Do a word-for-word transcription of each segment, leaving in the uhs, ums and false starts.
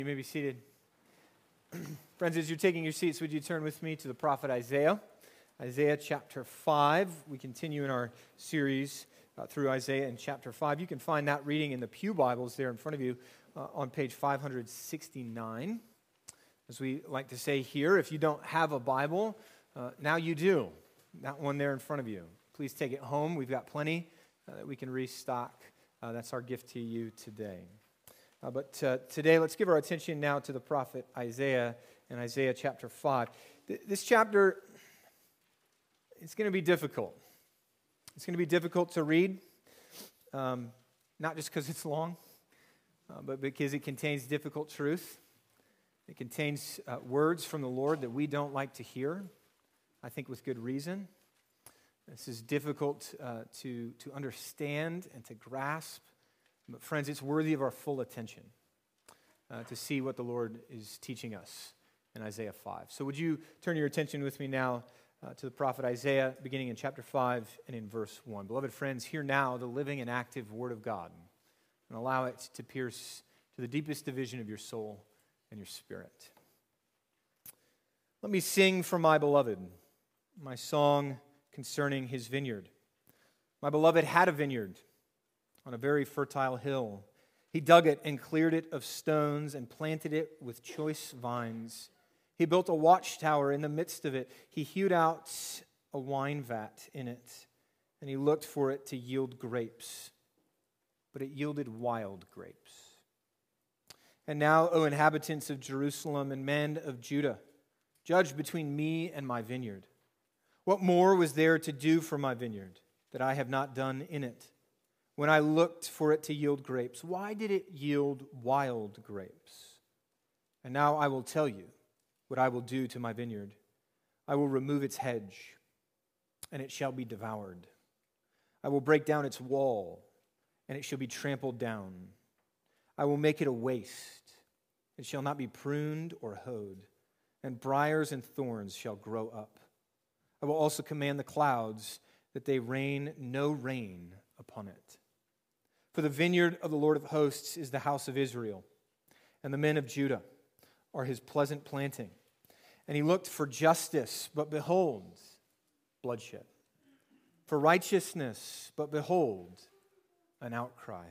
You may be seated. Friends, as you're taking your seats, would you turn with me to the prophet Isaiah? Isaiah chapter five. We continue in our series uh, through Isaiah in chapter five. You can find that reading in the Pew Bibles there in front of you uh, on page five sixty-nine. As we like to say here, if you don't have a Bible, uh, now you do. That one there in front of you. Please take it home. We've got plenty uh, that we can restock. Uh, that's our gift to you today. Uh, but uh, today, let's give our attention now to the prophet Isaiah in Isaiah chapter five. Th- this chapter, it's going to be difficult. It's going to be difficult to read, um, not just because it's long, uh, but because it contains difficult truth. It contains uh, words from the Lord that we don't like to hear, I think with good reason. This is difficult uh, to, to understand and to grasp. But friends, it's worthy of our full attention uh, to see what the Lord is teaching us in Isaiah five. So would you turn your attention with me now uh, to the prophet Isaiah, beginning in chapter five and in verse one. Beloved friends, hear now the living and active word of God, and allow it to pierce to the deepest division of your soul and your spirit. Let me sing for my beloved, my song concerning his vineyard. My beloved had a vineyard on a very fertile hill. He dug it and cleared it of stones and planted it with choice vines. He built a watchtower in the midst of it. He hewed out a wine vat in it, and he looked for it to yield grapes, but it yielded wild grapes. And now, O inhabitants of Jerusalem and men of Judah, judge between me and my vineyard. What more was there to do for my vineyard that I have not done in it? When I looked for it to yield grapes, why did it yield wild grapes? And now I will tell you what I will do to my vineyard. I will remove its hedge, and it shall be devoured. I will break down its wall, and it shall be trampled down. I will make it a waste. It shall not be pruned or hoed, and briars and thorns shall grow up. I will also command the clouds that they rain no rain upon it. For the vineyard of the Lord of hosts is the house of Israel, and the men of Judah are his pleasant planting. And he looked for justice, but behold, bloodshed. For righteousness, but behold, an outcry.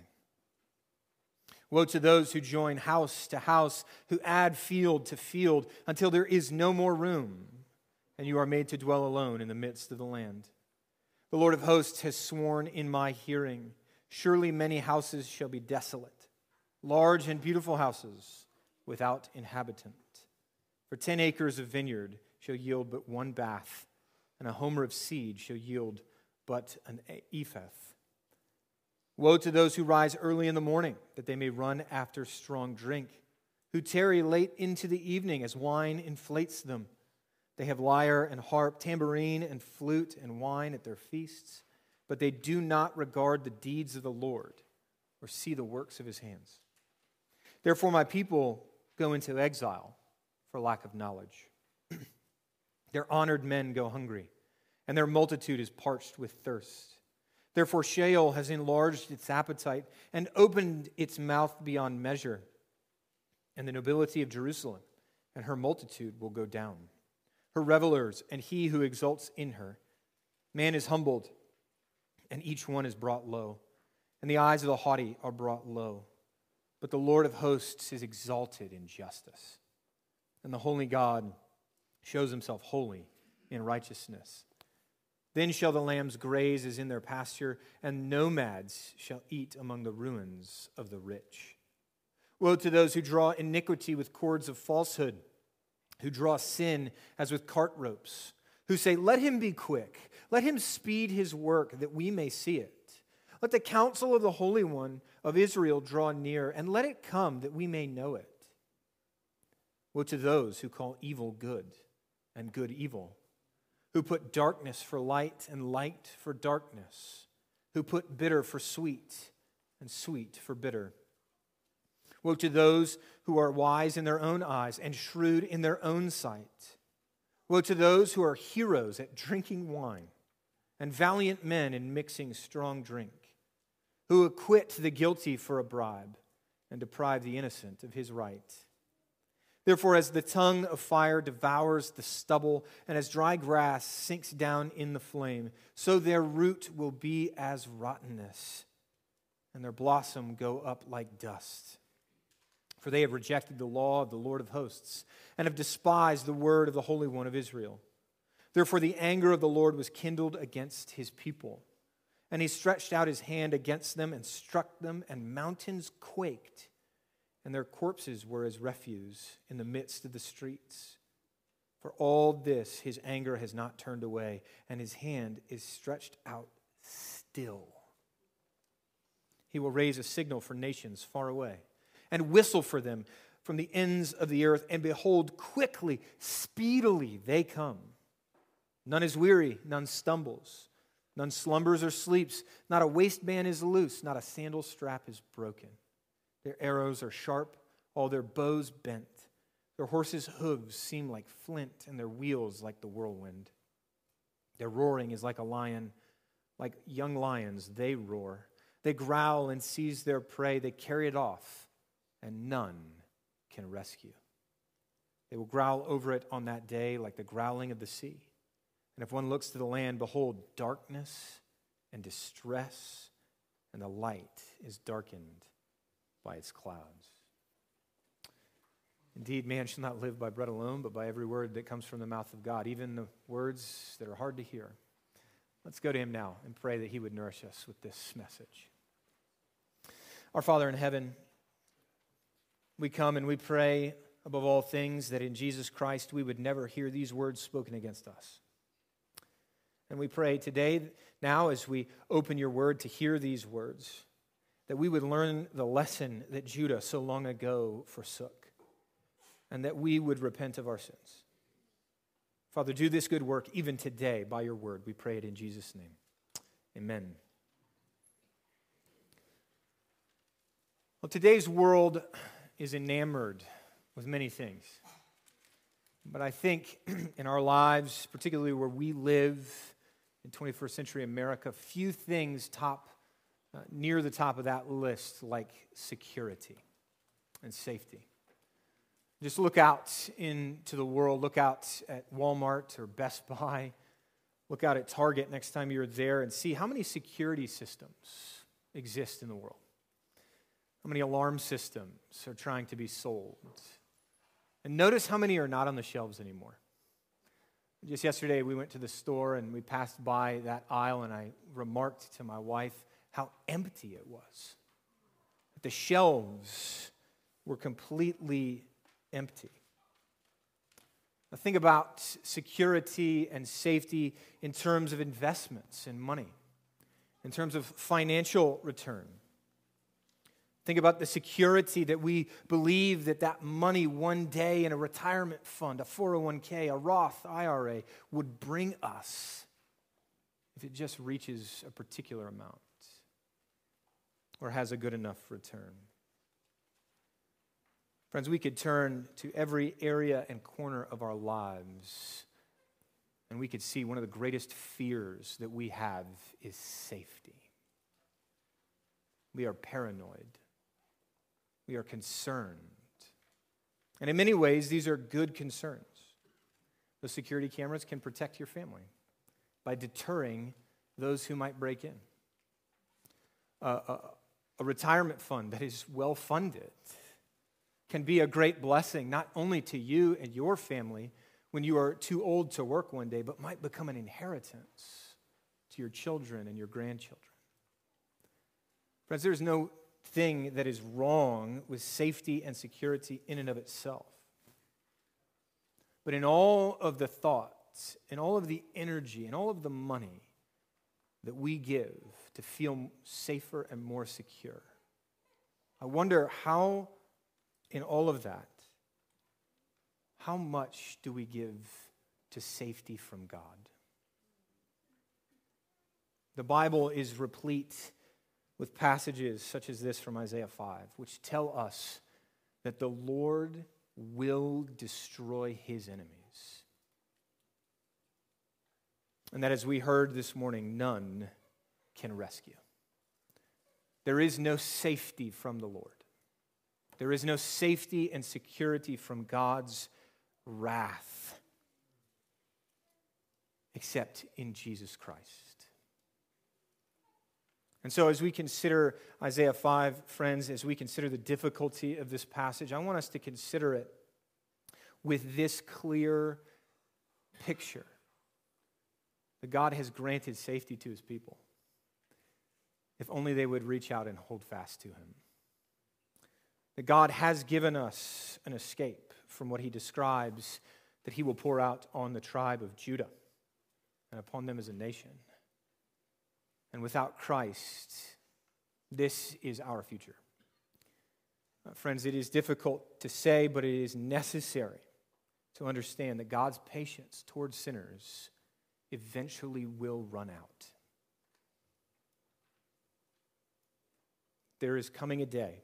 Woe to those who join house to house, who add field to field, until there is no more room, and you are made to dwell alone in the midst of the land. The Lord of hosts has sworn in my hearing, surely many houses shall be desolate, large and beautiful houses without inhabitant. For ten acres of vineyard shall yield but one bath, and a homer of seed shall yield but an ephah. Woe to those who rise early in the morning, that they may run after strong drink, who tarry late into the evening as wine inflates them. They have lyre and harp, tambourine and flute and wine at their feasts, but they do not regard the deeds of the Lord or see the works of his hands. Therefore my people go into exile for lack of knowledge. Their honored men go hungry, and their multitude is parched with thirst. Therefore Sheol has enlarged its appetite and opened its mouth beyond measure, and the nobility of Jerusalem and her multitude will go down. Her revelers and he who exults in her. Man is humbled, and each one is brought low, and the eyes of the haughty are brought low. But the Lord of hosts is exalted in justice, and the holy God shows himself holy in righteousness. Then shall the lambs graze as in their pasture, and nomads shall eat among the ruins of the rich. Woe to those who draw iniquity with cords of falsehood, who draw sin as with cart ropes, who say, let him be quick, let him speed his work that we may see it. Let the counsel of the Holy One of Israel draw near, and let it come that we may know it. Woe to those who call evil good and good evil, who put darkness for light and light for darkness, who put bitter for sweet and sweet for bitter. Woe to those who are wise in their own eyes and shrewd in their own sight. Woe to those who are heroes at drinking wine and valiant men in mixing strong drink, who acquit the guilty for a bribe and deprive the innocent of his right. Therefore, as the tongue of fire devours the stubble, and as dry grass sinks down in the flame, so their root will be as rottenness, and their blossom go up like dust. For they have rejected the law of the Lord of hosts, and have despised the word of the Holy One of Israel. Therefore the anger of the Lord was kindled against his people, and he stretched out his hand against them and struck them, and mountains quaked, and their corpses were as refuse in the midst of the streets. For all this his anger has not turned away, and his hand is stretched out still. He will raise a signal for nations far away, and whistle for them from the ends of the earth. And behold, quickly, speedily they come. None is weary, none stumbles, none slumbers or sleeps. Not a waistband is loose, not a sandal strap is broken. Their arrows are sharp, all their bows bent. Their horses' hooves seem like flint, and their wheels like the whirlwind. Their roaring is like a lion. Like young lions, they roar. They growl and seize their prey. They carry it off, and none can rescue. They will growl over it on that day like the growling of the sea. And if one looks to the land, behold, darkness and distress, and the light is darkened by its clouds. Indeed, man shall not live by bread alone, but by every word that comes from the mouth of God, even the words that are hard to hear. Let's go to him now and pray that he would nourish us with this message. Our Father in heaven, we come and we pray above all things that in Jesus Christ we would never hear these words spoken against us. And we pray today, now as we open your word to hear these words, that we would learn the lesson that Judah so long ago forsook, and that we would repent of our sins. Father, do this good work even today by your word. We pray it in Jesus' name. Amen. Well, today's world is enamored with many things. But I think in our lives, particularly where we live in twenty-first century America, few things top Uh, near the top of that list like security and safety. Just look out into the world. Look out at Walmart or Best Buy. Look out at Target next time you're there and see how many security systems exist in the world. How many alarm systems are trying to be sold. And notice how many are not on the shelves anymore. Just yesterday we went to the store and we passed by that aisle, and I remarked to my wife how empty it was. The shelves were completely empty. Now think about security and safety in terms of investments and money, in terms of financial return. Think about the security that we believe that that money one day in a retirement fund, a four oh one k, a Roth I R A would bring us if it just reaches a particular amount or has a good enough return. Friends, we could turn to every area and corner of our lives, and we could see one of the greatest fears that we have is safety. We are paranoid. We are concerned. And in many ways, these are good concerns. The security cameras can protect your family by deterring those who might break in. Uh, a, a retirement fund that is well funded can be a great blessing, not only to you and your family when you are too old to work one day, but might become an inheritance to your children and your grandchildren. Friends, there's no thing that is wrong with safety and security in and of itself. But in all of the thoughts, in all of the energy, in all of the money that we give to feel safer and more secure, I wonder how, in all of that, how much do we give to safety from God? The Bible is replete with passages such as this from Isaiah five, which tell us that the Lord will destroy his enemies. And that, as we heard this morning, none can rescue. There is no safety from the Lord. There is no safety and security from God's wrath except in Jesus Christ. And so as we consider Isaiah five, friends, as we consider the difficulty of this passage, I want us to consider it with this clear picture that God has granted safety to his people if only they would reach out and hold fast to him. That God has given us an escape from what he describes that he will pour out on the tribe of Judah and upon them as a nation. And without Christ, this is our future. Uh, friends, it is difficult to say, but it is necessary to understand that God's patience towards sinners eventually will run out. There is coming a day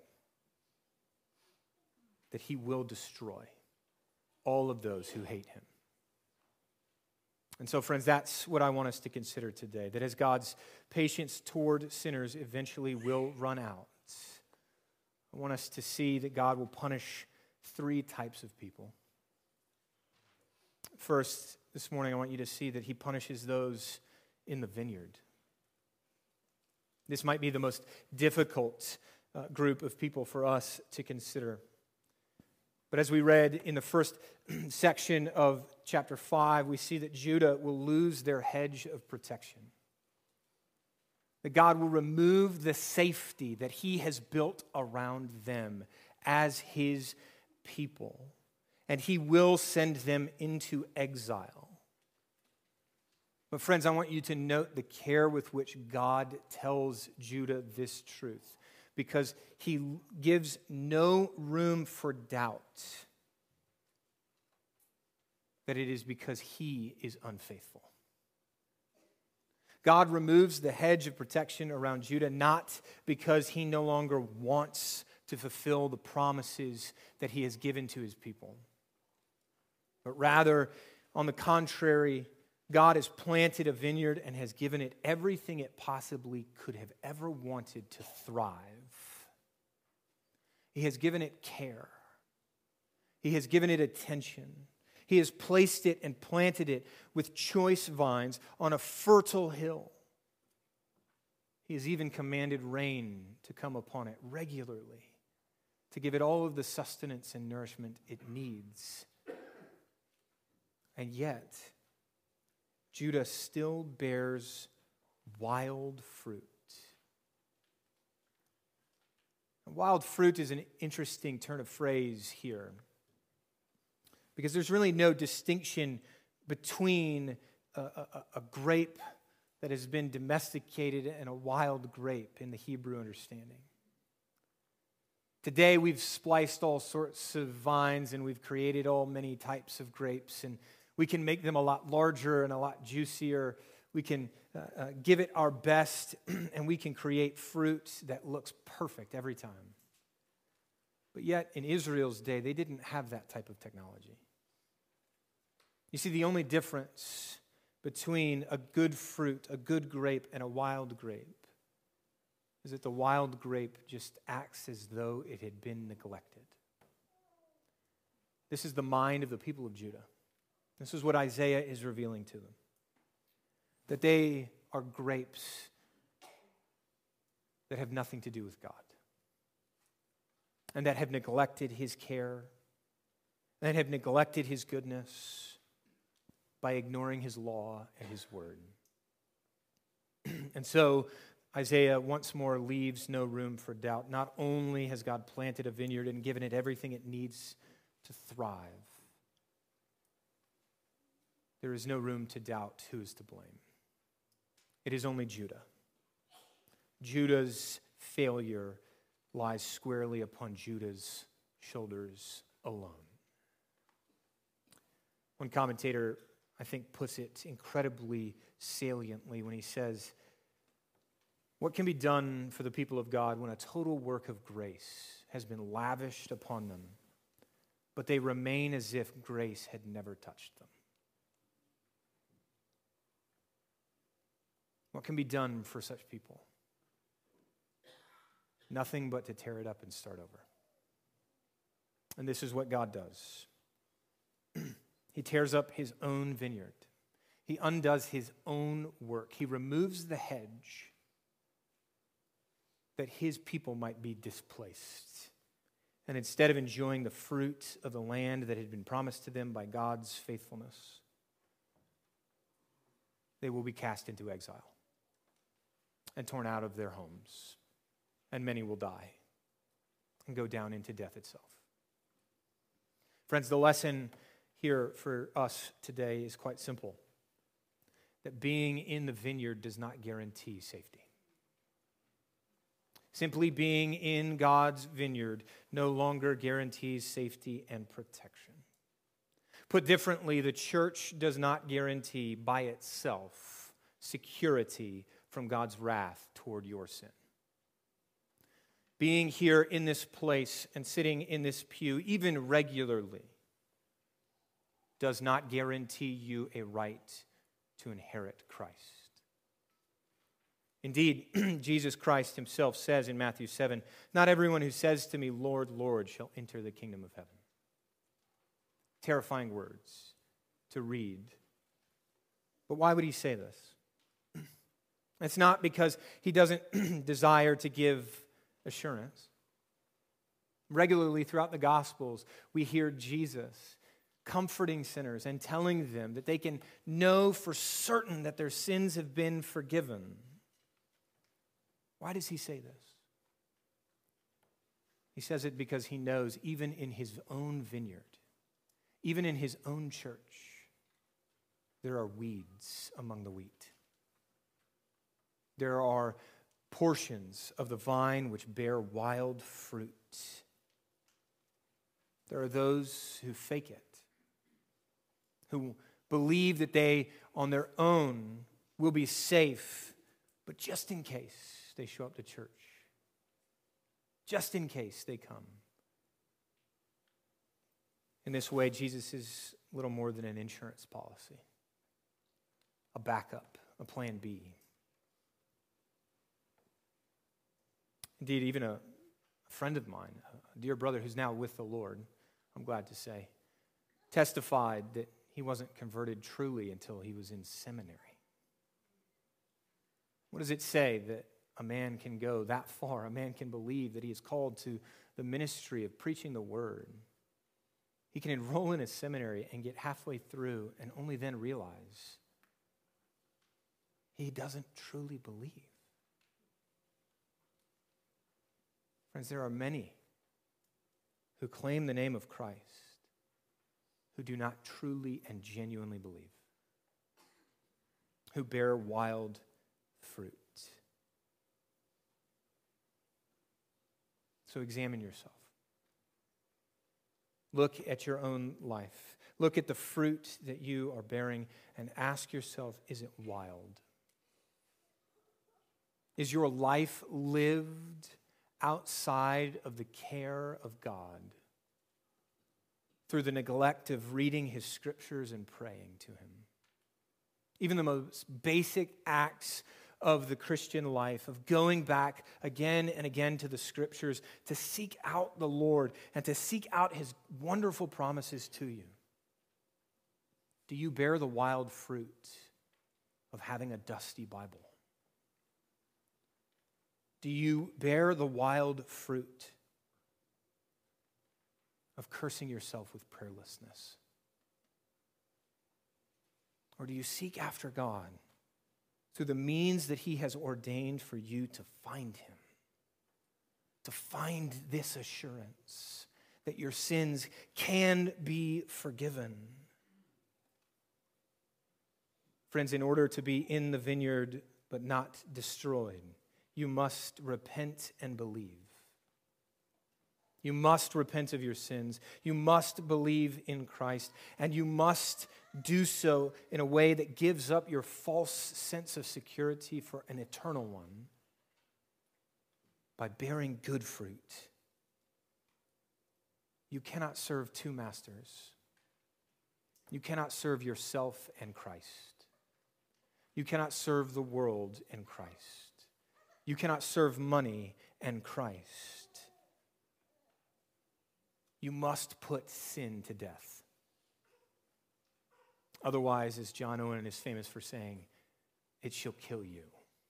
that he will destroy all of those who hate him. And so, friends, that's what I want us to consider today, that as God's patience toward sinners eventually will run out, I want us to see that God will punish three types of people. First, this morning, I want you to see that he punishes those in the vineyard. This might be the most difficult uh, group of people for us to consider. But as we read in the first section of chapter five, we see that Judah will lose their hedge of protection. That God will remove the safety that he has built around them as his people. And he will send them into exile. But friends, I want you to note the care with which God tells Judah this truth, because he gives no room for doubt that it is because he is unfaithful. God removes the hedge of protection around Judah not because he no longer wants to fulfill the promises that he has given to his people, but rather, on the contrary, God has planted a vineyard and has given it everything it possibly could have ever wanted to thrive. He has given it care. He has given it attention. He has placed it and planted it with choice vines on a fertile hill. He has even commanded rain to come upon it regularly to give it all of the sustenance and nourishment it needs. And yet, Judah still bears wild fruit. Wild fruit is an interesting turn of phrase here, because there's really no distinction between a, a, a grape that has been domesticated and a wild grape in the Hebrew understanding. Today we've spliced all sorts of vines and we've created all many types of grapes, and we can make them a lot larger and a lot juicier. We can uh, uh, give it our best, and we can create fruit that looks perfect every time. But yet, in Israel's day, they didn't have that type of technology. You see, the only difference between a good fruit, a good grape, and a wild grape is that the wild grape just acts as though it had been neglected. This is the mind of the people of Judah. This is what Isaiah is revealing to them. That they are grapes that have nothing to do with God. And that have neglected his care. And have neglected his goodness by ignoring his law and his word. And so Isaiah once more leaves no room for doubt. Not only has God planted a vineyard and given it everything it needs to thrive, there is no room to doubt who is to blame. It is only Judah. Judah's failure lies squarely upon Judah's shoulders alone. One commentator, I think, puts it incredibly saliently when he says, what can be done for the people of God when a total work of grace has been lavished upon them, but they remain as if grace had never touched them? What can be done for such people? Nothing but to tear it up and start over. And this is what God does. He tears up his own vineyard. He undoes his own work. He removes the hedge that his people might be displaced. And instead of enjoying the fruit of the land that had been promised to them by God's faithfulness, they will be cast into exile and torn out of their homes. And many will die and go down into death itself. Friends, the lesson here for us today is quite simple. That being in the vineyard does not guarantee safety. Simply being in God's vineyard no longer guarantees safety and protection. Put differently, the church does not guarantee by itself security from God's wrath toward your sin. Being here in this place and sitting in this pew, even regularly, does not guarantee you a right to inherit Christ. Indeed, Jesus Christ himself says in Matthew seven, "Not everyone who says to me, 'Lord, Lord,' shall enter the kingdom of heaven." Terrifying words to read. But why would he say this? It's not because he doesn't desire to give assurance. Regularly throughout the Gospels, we hear Jesus comforting sinners and telling them that they can know for certain that their sins have been forgiven. Why does he say this? He says it because he knows even in his own vineyard, even in his own church, there are weeds among the wheat. There are portions of the vine which bear wild fruit. There are those who fake it, who believe that they, on their own, will be safe, but just in case they show up to church, just in case they come. In this way, Jesus is little more than an insurance policy, a backup, a plan B. Indeed, even a friend of mine, a dear brother who's now with the Lord, I'm glad to say, testified that he wasn't converted truly until he was in seminary. What does it say that a man can go that far? A man can believe that he is called to the ministry of preaching the word. He can enroll in a seminary and get halfway through and only then realize he doesn't truly believe. Friends, there are many who claim the name of Christ who do not truly and genuinely believe, who bear wild fruit. So examine yourself. Look at your own life. Look at the fruit that you are bearing and ask yourself, is it wild? Is your life lived outside of the care of God through the neglect of reading his scriptures and praying to him? Even the most basic acts of the Christian life, of going back again and again to the scriptures to seek out the Lord and to seek out his wonderful promises to you. Do you bear the wild fruit of having a dusty Bible? Do you bear the wild fruit of cursing yourself with prayerlessness? Or do you seek after God through the means that he has ordained for you to find him? To find this assurance that your sins can be forgiven. Friends, in order to be in the vineyard but not destroyed, you must repent and believe. You must repent of your sins. You must believe in Christ. And you must do so in a way that gives up your false sense of security for an eternal one by bearing good fruit. You cannot serve two masters. You cannot serve yourself and Christ. You cannot serve the world and Christ. You cannot serve money and Christ. You must put sin to death. Otherwise, as John Owen is famous for saying, it shall kill you.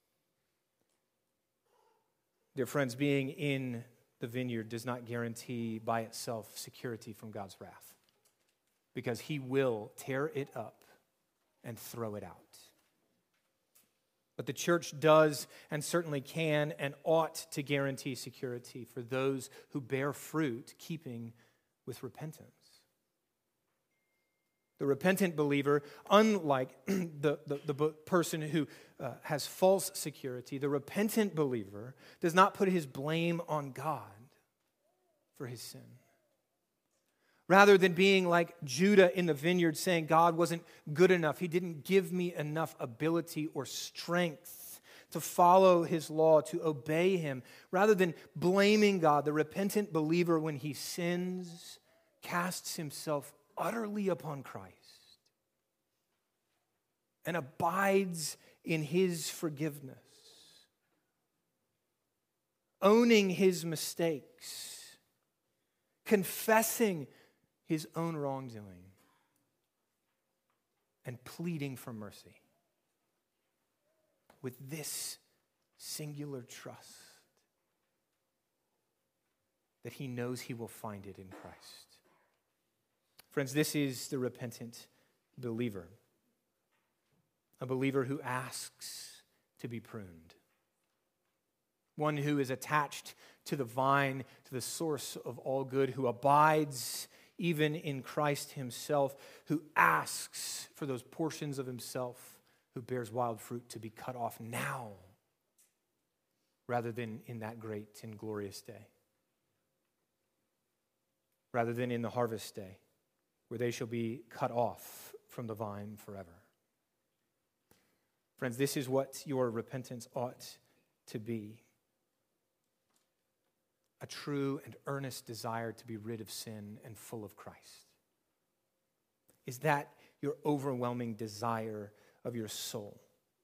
Dear friends, being in the vineyard does not guarantee by itself security from God's wrath, because he will tear it up and throw it out. But the church does and certainly can and ought to guarantee security for those who bear fruit, keeping with repentance. The repentant believer, unlike the, the, the person who uh, has false security, the repentant believer does not put his blame on God for his sin. Rather than being like Judah in the vineyard saying, God wasn't good enough, he didn't give me enough ability or strength to follow his law, to obey him. Rather than blaming God, the repentant believer, when he sins, casts himself utterly upon Christ and abides in his forgiveness, owning his mistakes, confessing his own wrongdoing, and pleading for mercy with this singular trust that he knows he will find it in Christ. Friends, this is the repentant believer, a believer who asks to be pruned, one who is attached to the vine, to the source of all good, who abides even in Christ himself, who asks for those portions of himself, who bears wild fruit, to be cut off now rather than in that great and glorious day, rather than in the harvest day, where they shall be cut off from the vine forever. Friends, this is what your repentance ought to be. A true and earnest desire to be rid of sin and full of Christ. Is that your overwhelming desire of your soul?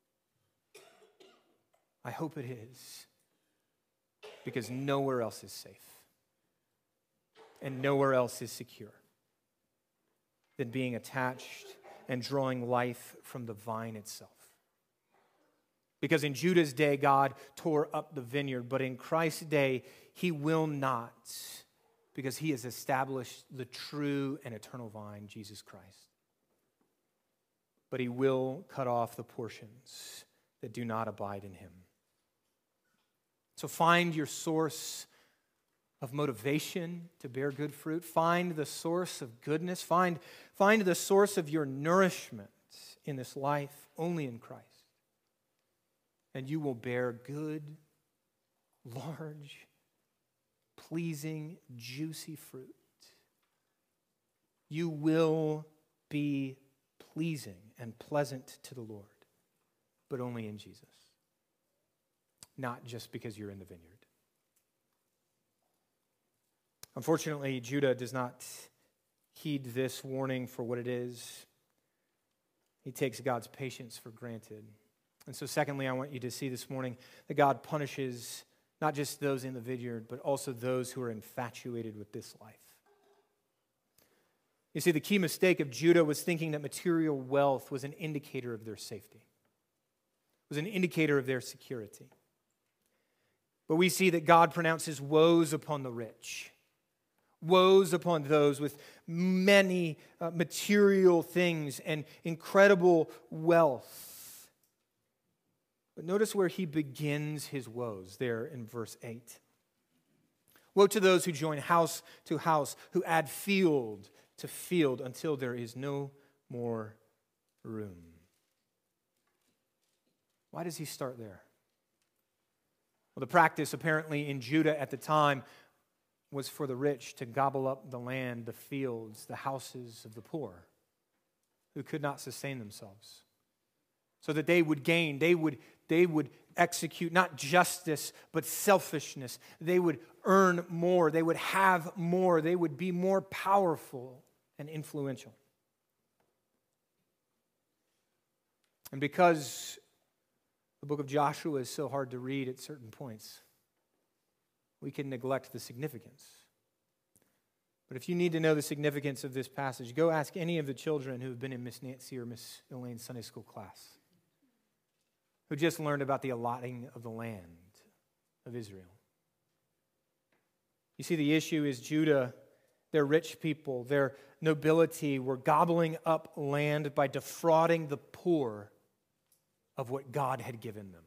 I hope it is, because nowhere else is safe and nowhere else is secure than being attached and drawing life from the vine itself. Because in Judah's day, God tore up the vineyard, but in Christ's day, he will not, because he has established the true and eternal vine, Jesus Christ. But he will cut off the portions that do not abide in him. So find your source of motivation to bear good fruit. Find the source of goodness. Find, find the source of your nourishment in this life only in Christ. And you will bear good, large, pleasing, juicy fruit. You will be pleasing and pleasant to the Lord, but only in Jesus. Not just because you're in the vineyard. Unfortunately, Judah does not heed this warning for what it is. He takes God's patience for granted. And so secondly, I want you to see this morning that God punishes not just those in the vineyard, but also those who are infatuated with this life. You see, the key mistake of Judah was thinking that material wealth was an indicator of their safety, was an indicator of their security. But we see that God pronounces woes upon the rich, woes upon those with many uh, material things and incredible wealth. But notice where he begins his woes there in verse eight. Woe to those who join house to house, who add field to field until there is no more room. Why does he start there? Well, the practice apparently in Judah at the time was for the rich to gobble up the land, the fields, the houses of the poor who could not sustain themselves, so that they would gain, they would, they would execute not justice, but selfishness. They would earn more, they would have more, they would be more powerful and influential. And because the book of Joshua is so hard to read at certain points, we can neglect the significance. But if you need to know the significance of this passage, go ask any of the children who have been in Miss Nancy or Miss Elaine's Sunday school class, who just learned about the allotting of the land of Israel. You see, the issue is Judah, their rich people, their nobility were gobbling up land by defrauding the poor of what God had given them.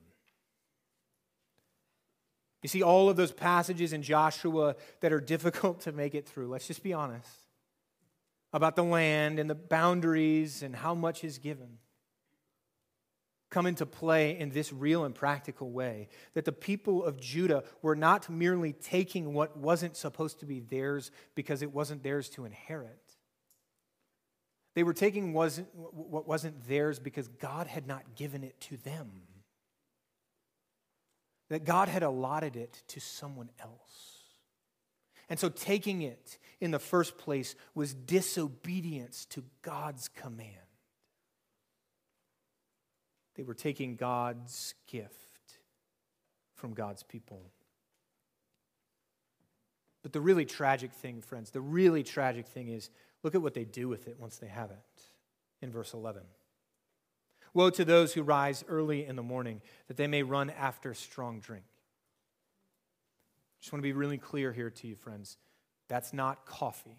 You see, all of those passages in Joshua that are difficult to make it through, let's just be honest, about the land and the boundaries and how much is given, come into play in this real and practical way, that the people of Judah were not merely taking what wasn't supposed to be theirs because it wasn't theirs to inherit. They were taking wasn't, what wasn't theirs because God had not given it to them. That God had allotted it to someone else. And so taking it in the first place was disobedience to God's command. They were taking God's gift from God's people. But the really tragic thing, friends, the really tragic thing is, look at what they do with it once they have it. In verse eleven. Woe to those who rise early in the morning, that they may run after strong drink. Just want to be really clear here to you, friends. That's not coffee.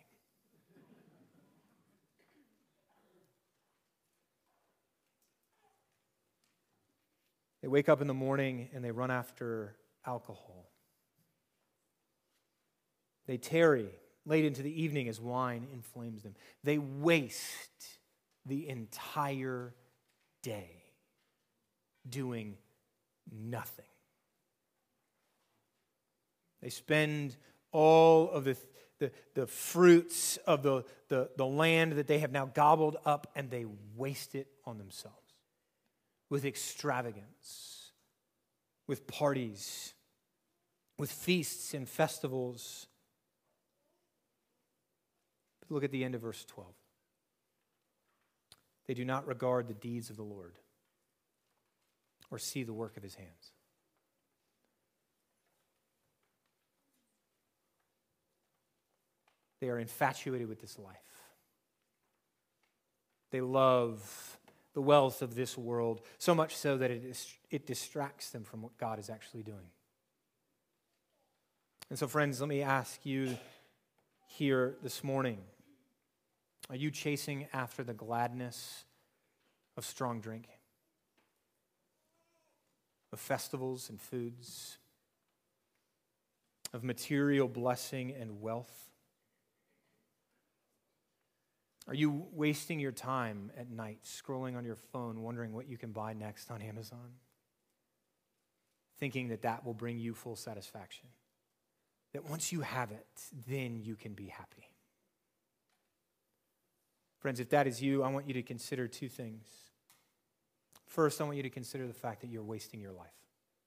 They wake up in the morning and they run after alcohol. They tarry late into the evening as wine inflames them. They waste the entire day doing nothing. They spend all of the, the, the fruits of the, the, the land that they have now gobbled up, and they waste it on themselves with extravagance, with parties, with feasts and festivals. But look at the end of verse twelve. They do not regard the deeds of the Lord or see the work of his hands. They are infatuated with this life. They love the wealth of this world, so much so that it, is, it distracts them from what God is actually doing. And so, friends, let me ask you here this morning, are you chasing after the gladness of strong drink, of festivals and foods, of material blessing and wealth? Are you wasting your time at night scrolling on your phone, wondering what you can buy next on Amazon, thinking that that will bring you full satisfaction? That once you have it, then you can be happy? Friends, if that is you, I want you to consider two things. First, I want you to consider the fact that you're wasting your life.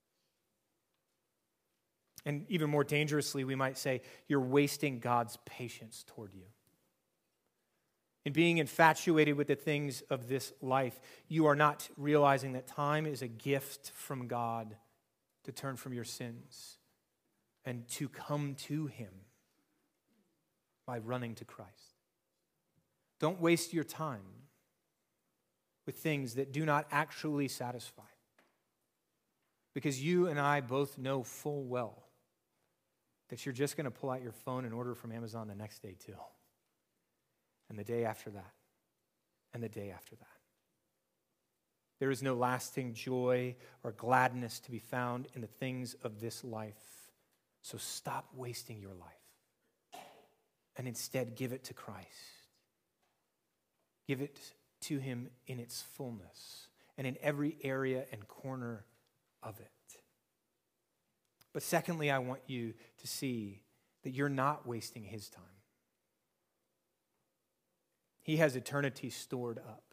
And even more dangerously, we might say, you're wasting God's patience toward you. In being infatuated with the things of this life, you are not realizing that time is a gift from God to turn from your sins and to come to him by running to Christ. Don't waste your time with things that do not actually satisfy. Because you and I both know full well that you're just going to pull out your phone and order from Amazon the next day too. And the day after that, and the day after that. There is no lasting joy or gladness to be found in the things of this life. So stop wasting your life and instead give it to Christ. Give it to him in its fullness and in every area and corner of it. But secondly, I want you to see that you're not wasting his time. He has eternity stored up.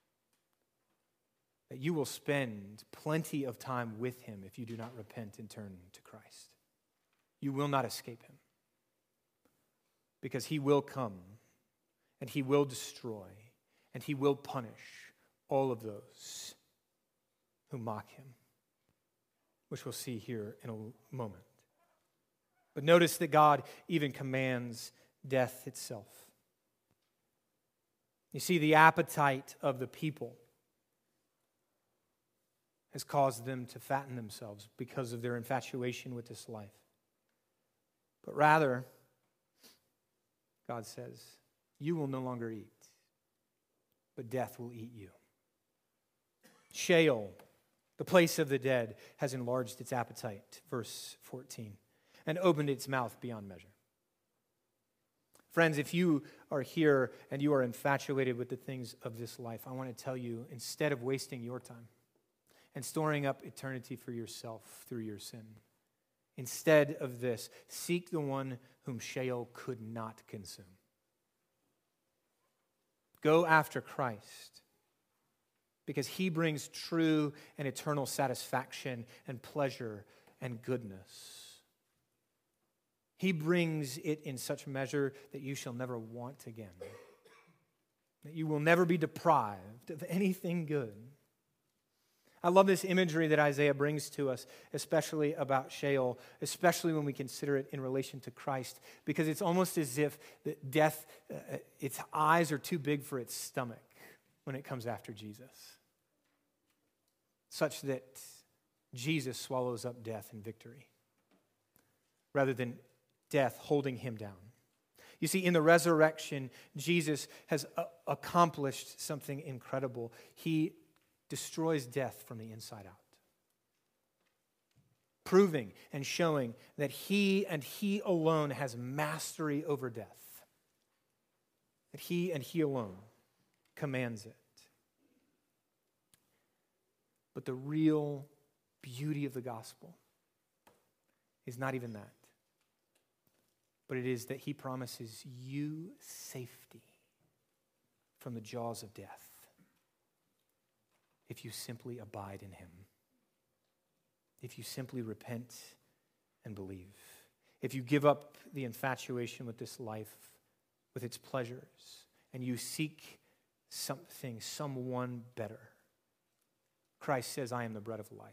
That you will spend plenty of time with him if you do not repent and turn to Christ. You will not escape him. Because he will come and he will destroy and he will punish all of those who mock him, which we'll see here in a moment. But notice that God even commands death itself. You see, the appetite of the people has caused them to fatten themselves because of their infatuation with this life. But rather, God says, you will no longer eat, but death will eat you. Sheol, the place of the dead, has enlarged its appetite, verse fourteen, and opened its mouth beyond measure. Friends, if you are here and you are infatuated with the things of this life, I want to tell you, instead of wasting your time and storing up eternity for yourself through your sin, instead of this, seek the one whom Sheol could not consume. Go after Christ, because he brings true and eternal satisfaction and pleasure and goodness. He brings it in such measure that you shall never want again, that you will never be deprived of anything good. I love this imagery that Isaiah brings to us, especially about Sheol, especially when we consider it in relation to Christ, because it's almost as if that death, uh, its eyes are too big for its stomach when it comes after Jesus, such that Jesus swallows up death in victory, rather than death holding him down. You see, in the resurrection, Jesus has uh, accomplished something incredible. He destroys death from the inside out, proving and showing that he and he alone has mastery over death, that he and he alone commands it. But the real beauty of the gospel is not even that, but it is that he promises you safety from the jaws of death if you simply abide in him, if you simply repent and believe, if you give up the infatuation with this life, with its pleasures, and you seek something, someone better. Christ says, I am the bread of life.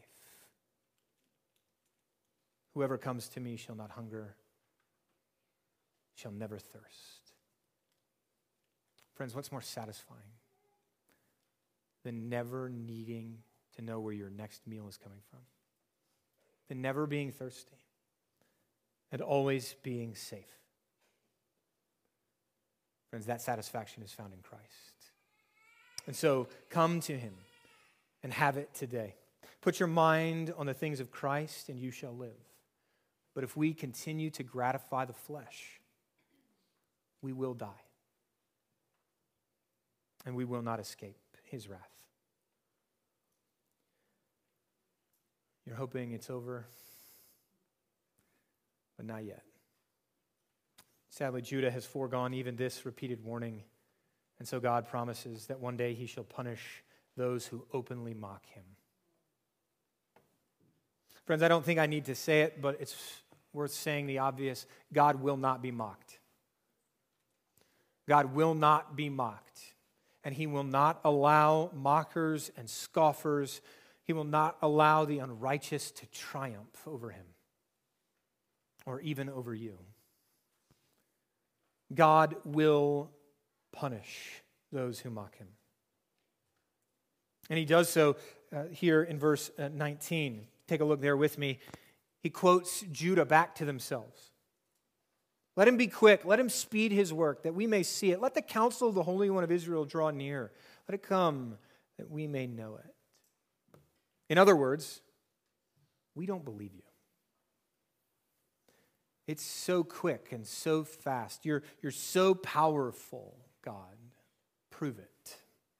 Whoever comes to me shall not hunger, shall never thirst. Friends, what's more satisfying than never needing to know where your next meal is coming from? Than never being thirsty and always being safe. Friends, that satisfaction is found in Christ. And so come to him and have it today. Put your mind on the things of Christ and you shall live. But if we continue to gratify the flesh, we will die. And we will not escape his wrath. You're hoping it's over, but not yet. Sadly, Judah has foregone even this repeated warning, and so God promises that one day he shall punish those who openly mock him. Friends, I don't think I need to say it, but it's worth saying the obvious. God will not be mocked. God will not be mocked, and he will not allow mockers and scoffers. He will not allow the unrighteous to triumph over him or even over you. God will punish those who mock him. And he does so uh, here in verse uh, nineteen. Take a look there with me. He quotes Judah back to themselves. Let him be quick. Let him speed his work that we may see it. Let the counsel of the Holy One of Israel draw near. Let it come that we may know it. In other words, we don't believe you. It's so quick and so fast. You're, you're so powerful, God. Prove it.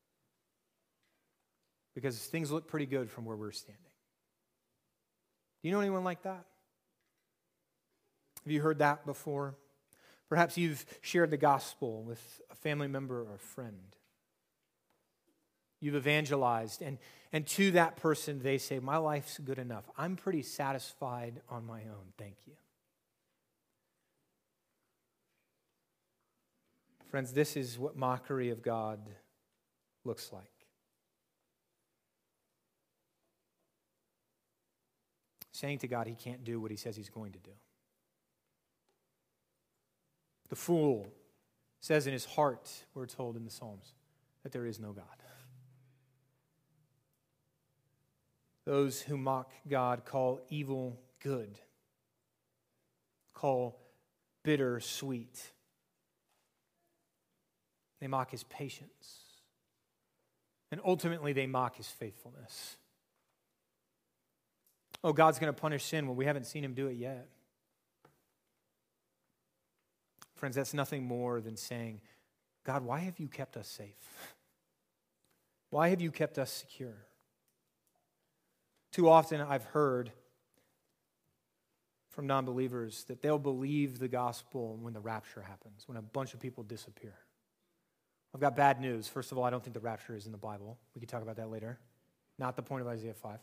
Because things look pretty good from where we're standing. Do you know anyone like that? Have you heard that before? Perhaps you've shared the gospel with a family member or a friend. You've evangelized, and, and to that person they say, my life's good enough. I'm pretty satisfied on my own, thank you. Friends, this is what mockery of God looks like. Saying to God he can't do what he says he's going to do. The fool says in his heart, we're told in the Psalms, that there is no God. Those who mock God call evil good, call bitter sweet. They mock his patience. And ultimately, they mock his faithfulness. Oh, God's going to punish sin. Well, we haven't seen him do it yet. Friends, that's nothing more than saying, God, why have you kept us safe? Why have you kept us secure? Too often I've heard from non-believers that they'll believe the gospel when the rapture happens, when a bunch of people disappear. I've got bad news. First of all, I don't think the rapture is in the Bible. We can talk about that later. Not the point of Isaiah five.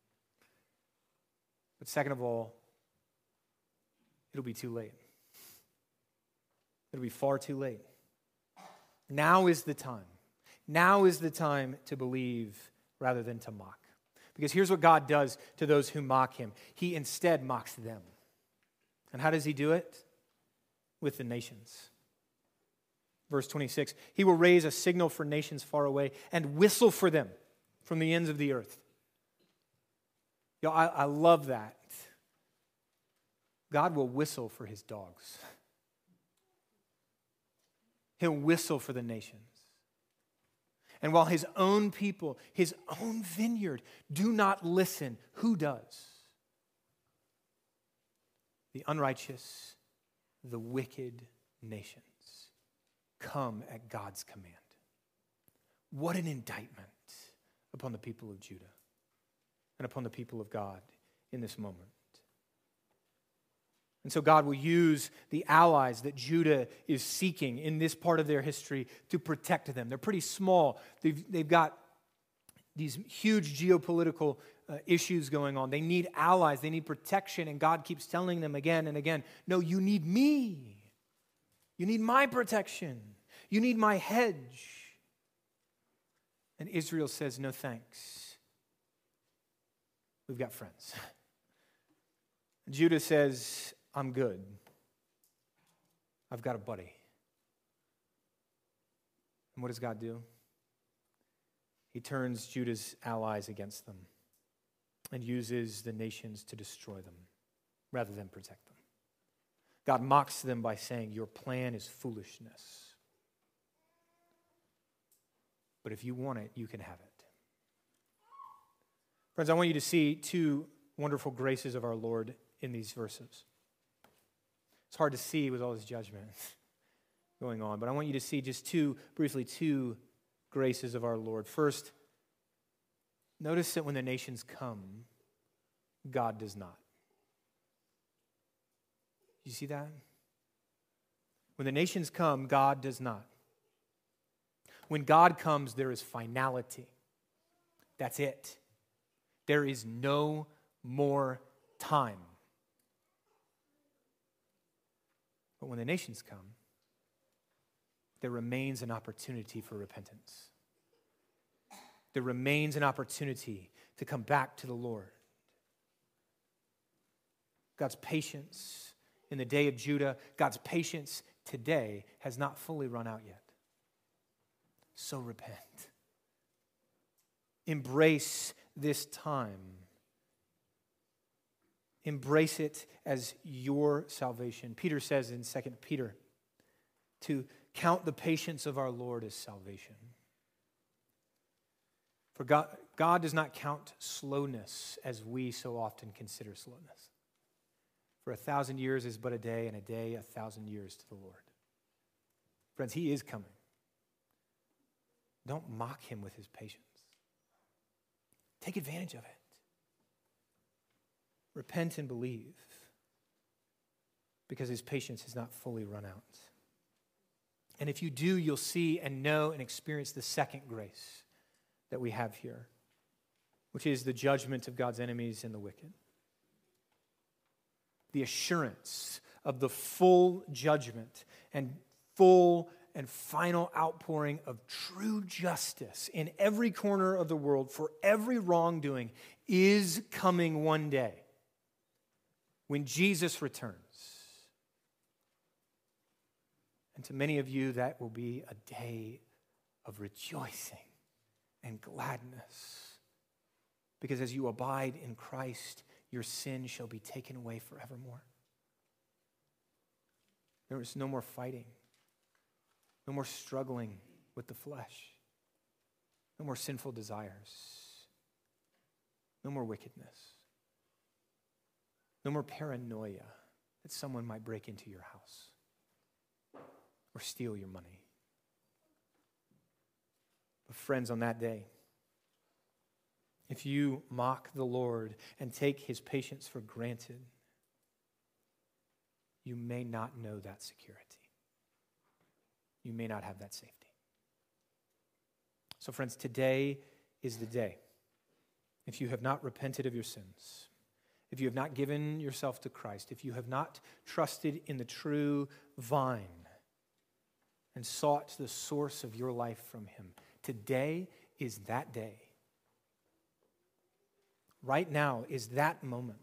But second of all, it'll be too late. It'll be far too late. Now is the time. Now is the time to believe rather than to mock. Because here's what God does to those who mock him. He instead mocks them. And how does he do it? With the nations. Verse twenty-six, he will raise a signal for nations far away and whistle for them from the ends of the earth. Yo, I, I love that. God will whistle for his dogs. He'll whistle for the nations. And while his own people, his own vineyard, do not listen, who does? The unrighteous, the wicked nations come at God's command. What an indictment upon the people of Judah and upon the people of God in this moment. And so God will use the allies that Judah is seeking in this part of their history to protect them. They're pretty small. They've, they've got these huge geopolitical uh, issues going on. They need allies. They need protection. And God keeps telling them again and again, no, you need me. You need my protection. You need my hedge. And Israel says, no thanks. We've got friends. Judah says, I'm good. I've got a buddy. And what does God do? He turns Judah's allies against them and uses the nations to destroy them rather than protect them. God mocks them by saying, your plan is foolishness. But if you want it, you can have it. Friends, I want you to see two wonderful graces of our Lord in these verses. It's hard to see with all this judgment going on, but I want you to see just two, briefly, two graces of our Lord. First, notice that when the nations come, God does not. You see that? When the nations come, God does not. When God comes, there is finality. That's it. There is no more time. But when the nations come, there remains an opportunity for repentance. There remains an opportunity to come back to the Lord. God's patience in the day of Judah, God's patience today has not fully run out yet. So repent. Embrace this time. Embrace it as your salvation. Peter says in Second Peter to count the patience of our Lord as salvation. For God, God does not count slowness as we so often consider slowness. For a thousand years is but a day, and a day a thousand years to the Lord. Friends, he is coming. Don't mock him with his patience. Take advantage of it. Repent and believe, because his patience has not fully run out. And if you do, you'll see and know and experience the second grace that we have here, which is the judgment of God's enemies and the wicked. The assurance of the full judgment and full and final outpouring of true justice in every corner of the world for every wrongdoing is coming one day when Jesus returns. And to many of you, that will be a day of rejoicing and gladness. Because as you abide in Christ, your sin shall be taken away forevermore. There is no more fighting, no more struggling with the flesh, no more sinful desires, no more wickedness, no more paranoia that someone might break into your house or steal your money. But friends, on that day, if you mock the Lord and take his patience for granted, you may not know that security. You may not have that safety. So friends, today is the day. If you have not repented of your sins, if you have not given yourself to Christ, if you have not trusted in the true vine and sought the source of your life from him, today is that day. Right now is that moment.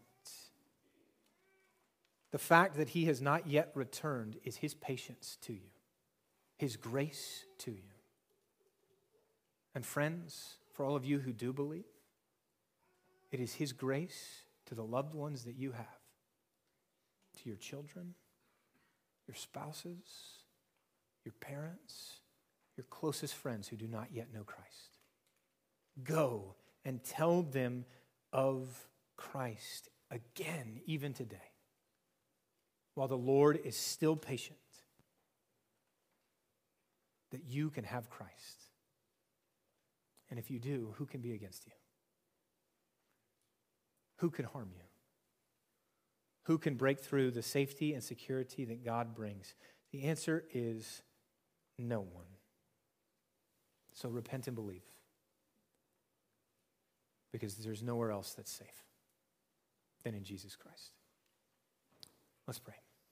The fact that he has not yet returned is his patience to you, his grace to you. And friends, for all of you who do believe, it is his grace to the loved ones that you have, to your children, your spouses, your parents, your closest friends who do not yet know Christ. Go and tell them of Christ again, even today, while the Lord is still patient, that you can have Christ. And if you do, who can be against you? Who can harm you? Who can break through the safety and security that God brings? The answer is no one. So repent and believe, because there's nowhere else that's safe than in Jesus Christ. Let's pray.